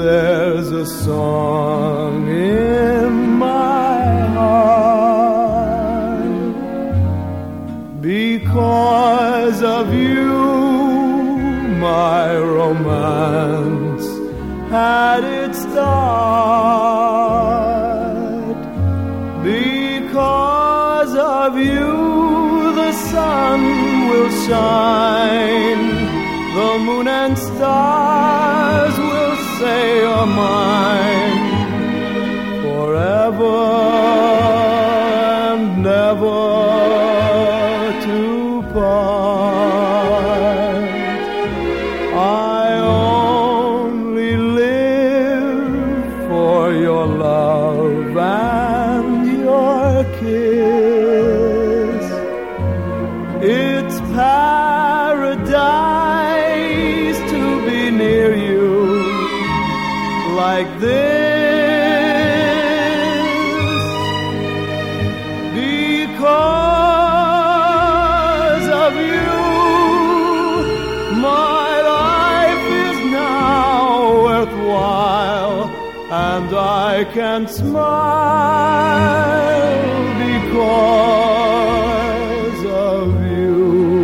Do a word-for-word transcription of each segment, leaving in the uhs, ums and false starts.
there's a song in my heart because of you. My romance had its start because of you. The sun will shine, the moon and stars will say you're mine forever and never to part. I only live for your love and your kiss. It's paradise to be near you like this, because of you. My life is now worthwhile, and I can smile because of you.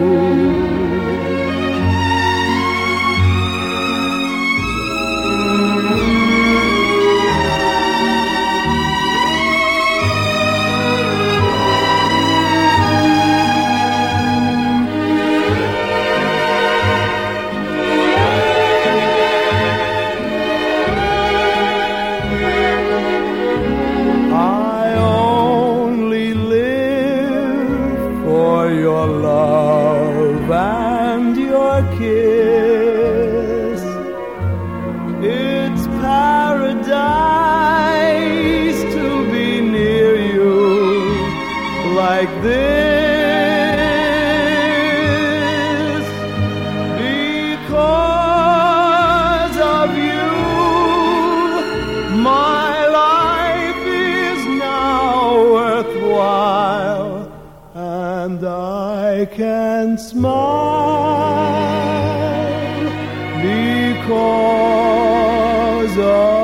Your love and your kiss. It's paradise to be near you like this, because of you. My life is now worthwhile, and I can smile because of